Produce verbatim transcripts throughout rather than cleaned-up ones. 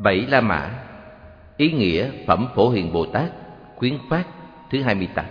Bảy La Mã. Ý nghĩa Phẩm Phổ Hiền Bồ Tát khuyến phát thứ hai mươi tám.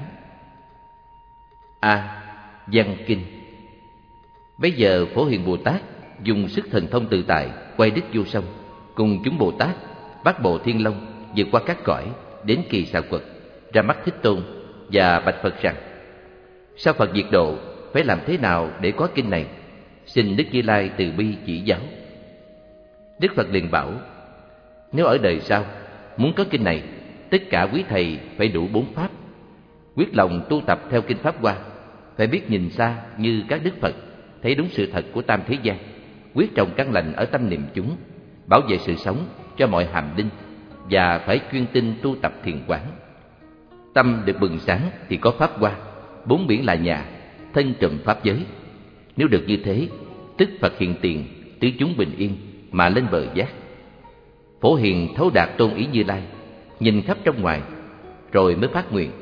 A. Văn Kinh. Bây giờ Phổ Hiền Bồ Tát dùng sức thần thông tự tại quay đích vô song, cùng chúng Bồ Tát bắt bộ Thiên Long vượt qua các cõi đến Kỳ Xà Quật, ra mắt Thích Tôn và bạch Phật rằng: Sao Phật diệt độ, phải làm thế nào để có kinh này? Xin Đức Như Lai từ bi chỉ giáo. Đức Phật liền bảo: Nếu ở đời sau muốn có kinh này, tất cả quý thầy phải đủ bốn pháp, quyết lòng tu tập theo kinh Pháp Hoa, phải biết nhìn xa như các Đức Phật, thấy đúng sự thật của tam thế gian, quyết trồng căn lành ở tâm niệm chúng, bảo vệ sự sống cho mọi hàm linh, và phải chuyên tinh tu tập thiền quán. Tâm được bừng sáng thì có Pháp Hoa, bốn biển là nhà, thân trùm pháp giới. Nếu được như thế, tức Phật hiện tiền, tứ chúng bình yên mà lên bờ giác. Phổ Hiền thấu đạt tôn ý Như Lai, nhìn khắp trong ngoài, rồi mới phát nguyện: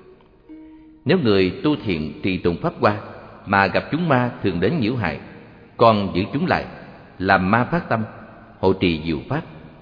Nếu người tu thiện trì tụng Pháp Hoa mà gặp chúng ma thường đến nhiễu hại, còn giữ chúng lại, làm ma phát tâm, hộ trì diệu pháp.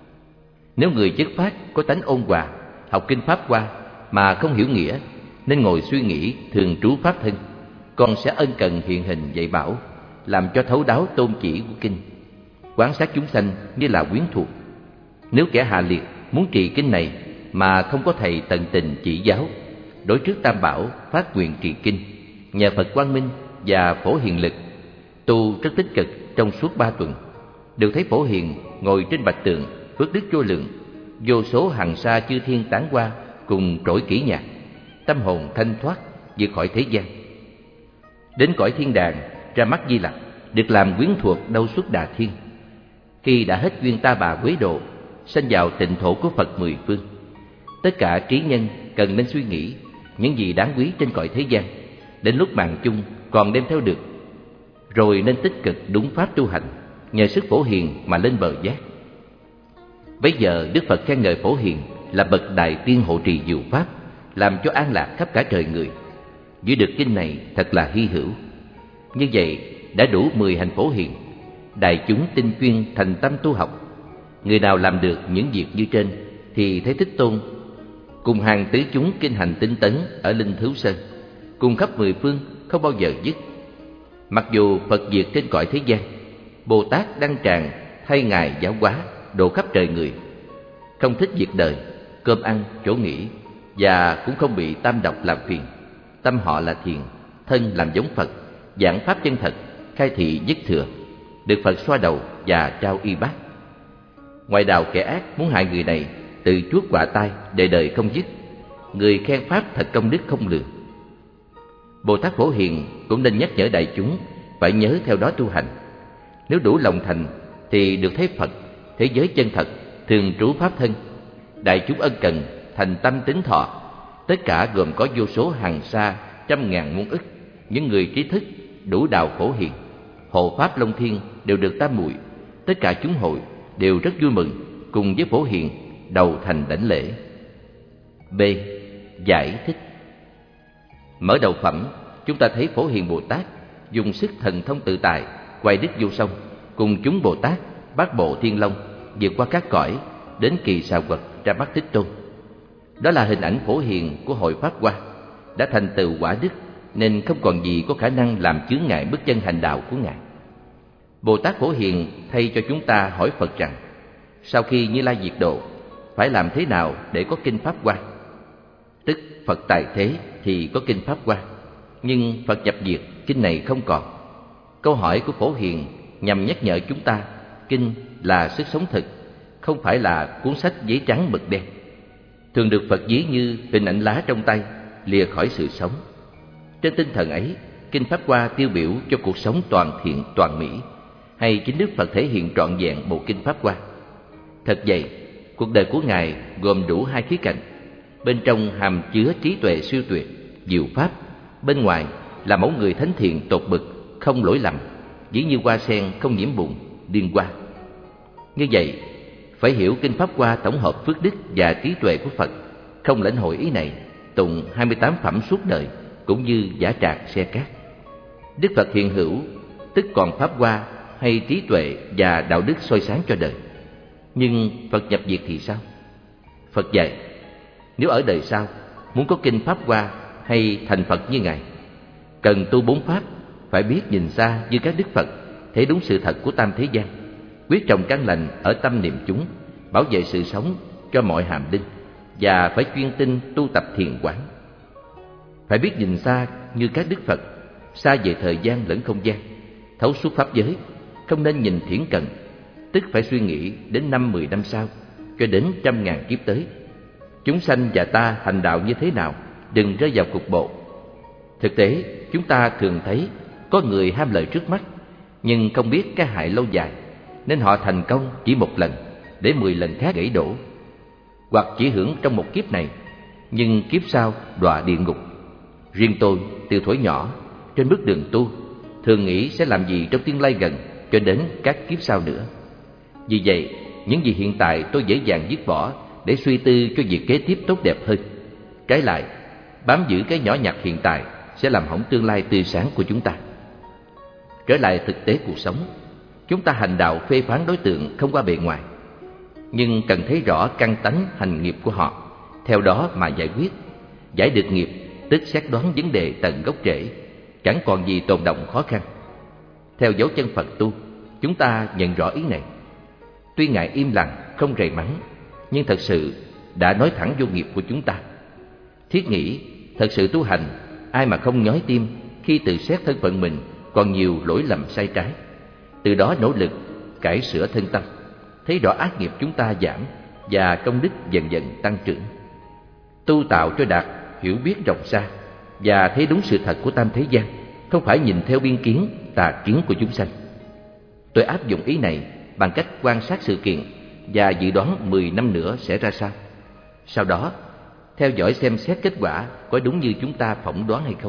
Nếu người chất phát có tánh ôn hòa, học kinh Pháp Hoa mà không hiểu nghĩa, nên ngồi suy nghĩ thường trú pháp thân, con sẽ ân cần hiện hình dạy bảo, làm cho thấu đáo tôn chỉ của kinh, quán sát chúng sanh như là quyến thuộc. Nếu kẻ hạ liệt muốn trì kinh này mà không có thầy tận tình chỉ giáo, đối trước Tam Bảo phát nguyện trì kinh, nhờ Phật quang minh và Phổ Hiền lực, tu rất tích cực trong suốt ba tuần, đều thấy Phổ Hiền ngồi trên bạch tường, phước đức vô lượng, vô số hằng sa chư thiên tán hoa cùng trỗi kỹ nhạc, tâm hồn thanh thoát vượt khỏi thế gian. Đến cõi thiên đàng, ra mắt Di Lặc, được làm quyến thuộc đâu suốt Đà Thiên. Khi đã hết duyên ta bà quế độ, sanh vào tịnh thổ của Phật mười phương. Tất cả trí nhân cần nên suy nghĩ những gì đáng quý trên cõi thế gian, đến lúc mạng chung còn đem theo được, rồi nên tích cực đúng pháp tu hành, nhờ sức Phổ Hiền mà lên bờ giác. Bây giờ Đức Phật khen ngợi Phổ Hiền là bậc đại tiên hộ trì diệu pháp, làm cho an lạc khắp cả trời người. Giữ được kinh này thật là hy hữu. Như vậy đã đủ mười hành Phổ Hiền. Đại chúng tinh chuyên thành tâm tu học, người nào làm được những việc như trên thì thấy Thích Tôn cùng hàng tứ chúng kinh hành tinh tấn ở Linh Thứu Sơn, cùng khắp mười phương không bao giờ dứt. Mặc dù Phật diệt trên cõi thế gian, Bồ Tát đăng tràng thay Ngài giáo hóa, độ khắp trời người. Không thích việc đời, cơm ăn, chỗ nghỉ, và cũng không bị tam độc làm phiền. Tâm họ là thiền, thân làm giống Phật, giảng pháp chân thật, khai thị nhất thừa, được Phật xoa đầu và trao y bát. Ngoại đạo kẻ ác muốn hại người này, tự chuốc quả tai, đời đời không dứt. Người khen pháp thật công đức không lường. Bồ Tát Phổ Hiền cũng nên nhắc nhở đại chúng phải nhớ theo đó tu hành. Nếu đủ lòng thành thì được thấy Phật, thế giới chân thật, thường trú pháp thân. Đại chúng ân cần, thành tâm tín thọ, tất cả gồm có vô số hàng xa, trăm ngàn muôn ức, những người trí thức đủ đạo Phổ Hiền, hộ pháp Long Thiên đều được tam muội. Tất cả chúng hội đều rất vui mừng, cùng với Phổ Hiền đầu thành đảnh lễ. B. Giải thích. Mở đầu phẩm, chúng ta thấy Phổ Hiền Bồ Tát dùng sức thần thông tự tại quay đích vô song, cùng chúng Bồ Tát bát bộ Thiên Long vượt qua các cõi đến Kỳ Xà Quật, ra mắt Thích Tôn. Đó là hình ảnh Phổ Hiền của hội Pháp Hoa, đã thành tựu quả đức nên không còn gì có khả năng làm chướng ngại bước chân hành đạo của Ngài. Bồ Tát Phổ Hiền thay cho chúng ta hỏi Phật rằng: sau khi Như Lai diệt độ, phải làm thế nào để có kinh Pháp Hoa? Tức Phật tại thế thì có kinh Pháp Hoa, nhưng Phật nhập diệt, kinh này không còn. Câu hỏi của Phổ Hiền nhằm nhắc nhở chúng ta, kinh là sức sống thực, không phải là cuốn sách giấy trắng mực đen, thường được Phật ví như hình ảnh lá trong tay, lìa khỏi sự sống. Trên tinh thần ấy, kinh Pháp Hoa tiêu biểu cho cuộc sống toàn thiện toàn mỹ, hay chính Đức Phật thể hiện trọn vẹn bộ kinh Pháp Hoa. Thật vậy, cuộc đời của Ngài gồm đủ hai khía cạnh. Bên trong hàm chứa trí tuệ siêu tuyệt, diệu pháp, bên ngoài là mẫu người thánh thiện tột bực, không lỗi lầm, dĩ như hoa sen không nhiễm bùn, điên hoa. Như vậy, phải hiểu kinh Pháp Hoa tổng hợp phước đức và trí tuệ của Phật. Không lãnh hội ý này, tụng hai mươi tám phẩm suốt đời cũng như giả trạc xe cát. Đức Phật hiện hữu, tức còn Pháp Hoa hay trí tuệ và đạo đức soi sáng cho đời. Nhưng Phật nhập diệt thì sao? Phật dạy, nếu ở đời sau muốn có kinh Pháp Hoa hay thành Phật như Ngài, cần tu bốn pháp, phải biết nhìn xa như các đức Phật, thấy đúng sự thật của tam thế gian, quyết trồng căn lành ở tâm niệm chúng, bảo vệ sự sống cho mọi hàm linh, và phải chuyên tinh tu tập thiền quán. Phải biết nhìn xa như các đức Phật, xa về thời gian lẫn không gian, thấu suốt pháp giới, không nên nhìn thiển cận, tức phải suy nghĩ đến năm mười năm sau, cho đến trăm ngàn kiếp tới. Chúng sanh và ta hành đạo như thế nào, đừng rơi vào cục bộ. Thực tế, chúng ta thường thấy có người ham lợi trước mắt, nhưng không biết cái hại lâu dài, nên họ thành công chỉ một lần, để mười lần khác gãy đổ. Hoặc chỉ hưởng trong một kiếp này, nhưng kiếp sau đọa địa ngục. Riêng tôi, từ thuở nhỏ, trên bước đường tu, thường nghĩ sẽ làm gì trong tương lai gần, cho đến các kiếp sau nữa. Vì vậy, những gì hiện tại tôi dễ dàng dứt bỏ để suy tư cho việc kế tiếp tốt đẹp hơn. Trái lại, bám giữ cái nhỏ nhặt hiện tại sẽ làm hỏng tương lai tươi sáng của chúng ta. Trở lại thực tế cuộc sống, chúng ta hành đạo phê phán đối tượng không qua bề ngoài, nhưng cần thấy rõ căn tánh hành nghiệp của họ, theo đó mà giải quyết. Giải được nghiệp, tức xét đoán vấn đề tận gốc rễ, chẳng còn gì tồn đọng khó khăn. Theo dấu chân Phật tu, chúng ta nhận rõ ý này. Tuy Ngài im lặng, không rầy mắng, nhưng thật sự đã nói thẳng vô nghiệp của chúng ta. Thiết nghĩ, thật sự tu hành, ai mà không nhói tim khi tự xét thân phận mình còn nhiều lỗi lầm sai trái, từ đó nỗ lực cải sửa thân tâm, thấy rõ ác nghiệp chúng ta giảm và công đức dần dần tăng trưởng. Tu tạo cho đạt hiểu biết rộng xa và thấy đúng sự thật của tam thế gian, không phải nhìn theo biên kiến, tà kiến của chúng sanh. Tôi áp dụng ý này bằng cách quan sát sự kiện và dự đoán mười năm nữa sẽ ra sao. Sau đó, theo dõi xem xét kết quả có đúng như chúng ta phỏng đoán hay không.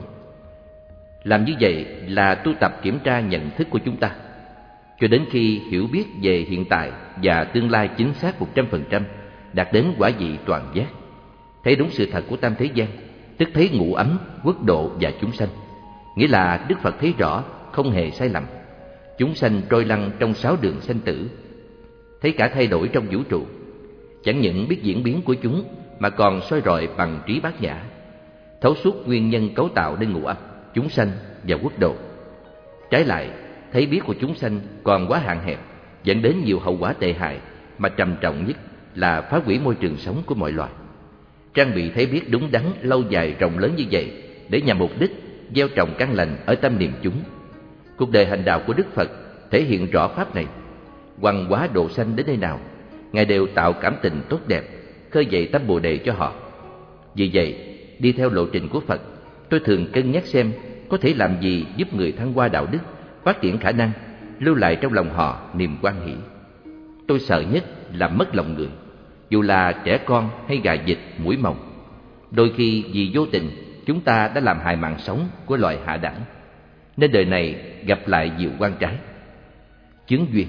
Làm như vậy là tu tập kiểm tra nhận thức của chúng ta, cho đến khi hiểu biết về hiện tại và tương lai chính xác một trăm phần trăm, đạt đến quả vị toàn giác, thấy đúng sự thật của tam thế gian, tức thấy ngũ ấm, quốc độ và chúng sanh. Nghĩa là Đức Phật thấy rõ, không hề sai lầm. Chúng sanh trôi lăn trong sáu đường sanh tử, thấy cả thay đổi trong vũ trụ. Chẳng những biết diễn biến của chúng, mà còn soi rọi bằng trí bát nhã, thấu suốt nguyên nhân cấu tạo nên ngũ ấm, chúng sanh và quốc độ. Trái lại, thấy biết của chúng sanh còn quá hạn hẹp, dẫn đến nhiều hậu quả tệ hại, mà trầm trọng nhất là phá hủy môi trường sống của mọi loài. Trang bị thấy biết đúng đắn lâu dài rộng lớn như vậy để nhằm mục đích gieo trồng căn lành ở tâm niệm chúng. Cuộc đời hành đạo của Đức Phật thể hiện rõ pháp này. Hoằng hóa độ sanh đến nơi nào, Ngài đều tạo cảm tình tốt đẹp, khơi dậy tâm Bồ đề cho họ. Vì vậy, đi theo lộ trình của Phật, tôi thường cân nhắc xem có thể làm gì giúp người thăng hoa đạo đức, phát triển khả năng, lưu lại trong lòng họ niềm hoan hỷ. Tôi sợ nhất là mất lòng người, dù là trẻ con hay gà vịt, muỗi mồng. Đôi khi vì vô tình, chúng ta đã làm hại mạng sống của loài hạ đẳng, nên đời này gặp lại nhiều oan trái. Chứng duyên.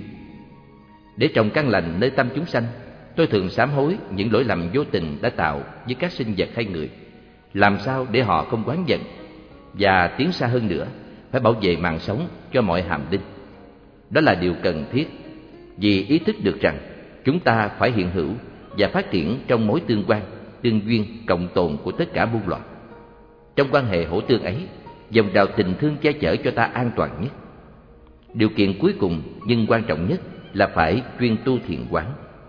Để trồng căn lành nơi tâm chúng sanh, tôi thường sám hối những lỗi lầm vô tình đã tạo với các sinh vật hay người, làm sao để họ không oán giận, và tiến xa hơn nữa, phải bảo vệ mạng sống cho mọi hàm linh. Đó là điều cần thiết, vì ý thức được rằng chúng ta phải hiện hữu và phát triển trong mối tương quan, tương duyên, cộng tồn của tất cả muôn loài. Trong quan hệ hỗ tương ấy, dòng trào tình thương che chở cho ta an toàn nhất. Điều kiện cuối cùng nhưng quan trọng nhất là phải chuyên tu thiền quán.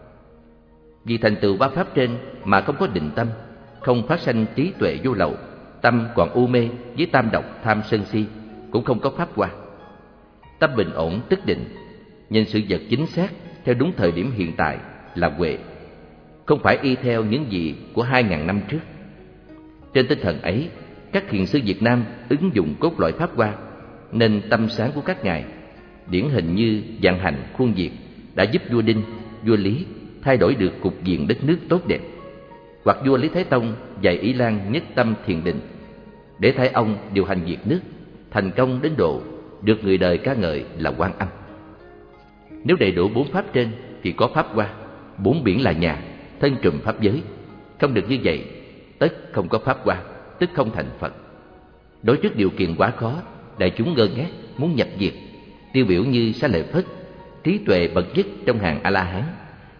Vì thành tựu ba pháp trên mà không có định tâm, không phát sanh trí tuệ vô lậu, tâm còn u mê với tam độc tham sân si, cũng không có pháp hoa. Tâm bình ổn tức định, nhìn sự vật chính xác theo đúng thời điểm hiện tại là huệ, không phải y theo những gì của hai ngàn năm trước. Trên tinh thần ấy, các thiền sư Việt Nam ứng dụng cốt lõi pháp hoa, nên tâm sáng của các ngài, điển hình như Vạn Hành, Khuôn Việt, đã giúp vua Đinh, vua Lý thay đổi được cục diện đất nước tốt đẹp. Hoặc vua Lý Thái Tông dạy Ý Lan nhất tâm thiền định, để thay ông điều hành việc nước, thành công đến độ được người đời ca ngợi là Quan Âm. Nếu đầy đủ bốn pháp trên thì có pháp hoa, bốn biển là nhà, thân trùm pháp giới. Không được như vậy, tất không có pháp hoa, tức không thành Phật. Đối trước điều kiện quá khó, đại chúng ngơ ngác muốn nhập diệt, tiêu biểu như Xá Lợi Phất, trí tuệ bậc nhất trong hàng A La Hán,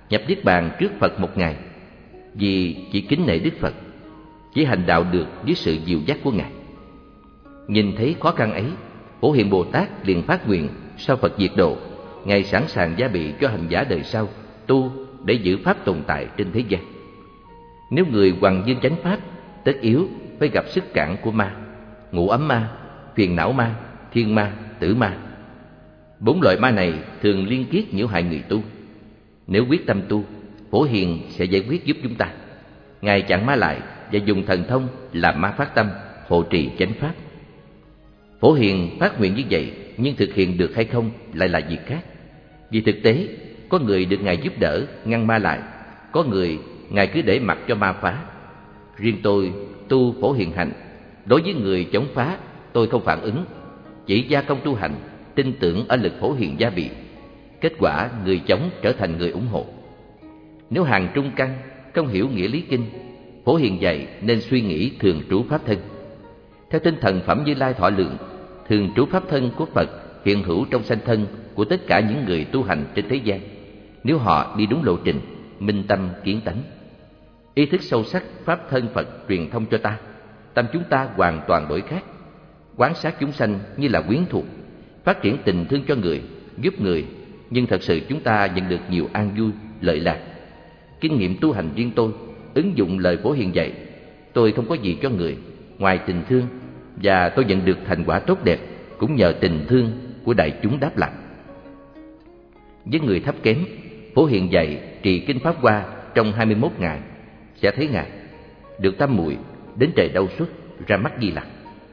nhập niết bàn trước Phật một ngày, vì chỉ kính nể Đức Phật, chỉ hành đạo được dưới sự dìu dắt của Ngài. Nhìn thấy khó khăn ấy, Phổ Hiền Bồ Tát liền phát nguyện sau Phật diệt độ, Ngài sẵn sàng gia bị cho hành giả đời sau tu để giữ pháp tồn tại trên thế gian. Nếu người hoằng dương chánh pháp, tất yếu phải gặp sức cản của ma, ngũ ấm ma, phiền não ma, thiên ma, tử ma. Bốn loại ma này thường liên kết nhiễu hại người tu. Nếu quyết tâm tu, Phổ Hiền sẽ giải quyết giúp chúng ta. Ngài chặn ma lại và dùng thần thông làm ma phát tâm, hộ trì chánh pháp. Phổ Hiền phát nguyện như vậy, nhưng thực hiện được hay không lại là việc khác. Vì thực tế, có người được Ngài giúp đỡ ngăn ma lại, có người Ngài cứ để mặc cho ma phá. Riêng tôi tu Phổ Hiền hạnh, đối với người chống phá tôi không phản ứng, chỉ gia công tu hành, tin tưởng ở lực Phổ Hiền gia bị. Kết quả người chống trở thành người ủng hộ. Nếu hàng trung căn không hiểu nghĩa lý kinh, Phổ Hiền dạy nên suy nghĩ thường trú pháp thân. Theo tinh thần Phẩm Như Lai thọ lượng, thường trú pháp thân của Phật hiện hữu trong sanh thân của tất cả những người tu hành trên thế gian, nếu họ đi đúng lộ trình, minh tâm kiến tánh. Ý thức sâu sắc pháp thân Phật truyền thông cho ta, tâm chúng ta hoàn toàn đổi khác. Quán sát chúng sanh như là quyến thuộc, phát triển tình thương cho người, giúp người, nhưng thật sự chúng ta nhận được nhiều an vui, lợi lạc. Kinh nghiệm tu hành riêng tôi, ứng dụng lời Phổ Hiền dạy, tôi không có gì cho người ngoài tình thương, và tôi nhận được thành quả tốt đẹp cũng nhờ tình thương của đại chúng đáp lại. Với người thấp kém, Phổ Hiền dạy trì kinh Pháp Hoa trong hai mươi mốt ngày, sẽ thấy Ngài được tam muội đến trời đâu xuất, ra mắt Di Lặc.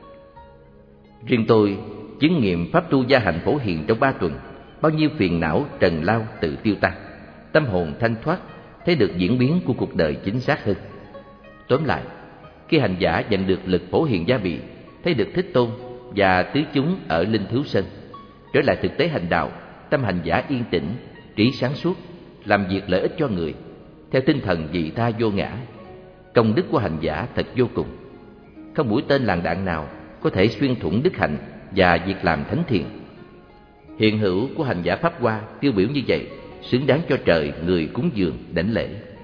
Riêng tôi chứng nghiệm pháp tu gia hành Phổ Hiền trong ba tuần, bao nhiêu phiền não trần lao tự tiêu tan, tâm hồn thanh thoát, thấy được diễn biến của cuộc đời chính xác hơn. Tóm lại, khi hành giả nhận được lực Phổ Hiền gia bị, thấy được Thích Tôn và tứ chúng ở Linh Thiếu Sơn, trở lại thực tế hành đạo, tâm hành giả yên tĩnh, trí sáng suốt, làm việc lợi ích cho người, theo tinh thần vị tha vô ngã. Công đức của hành giả thật vô cùng, không mũi tên làng đạn nào có thể xuyên thủng đức hạnh và việc làm thánh thiện. Hiện hữu của hành giả Pháp Hoa tiêu biểu như vậy, xứng đáng cho trời người cúng dường đảnh lễ.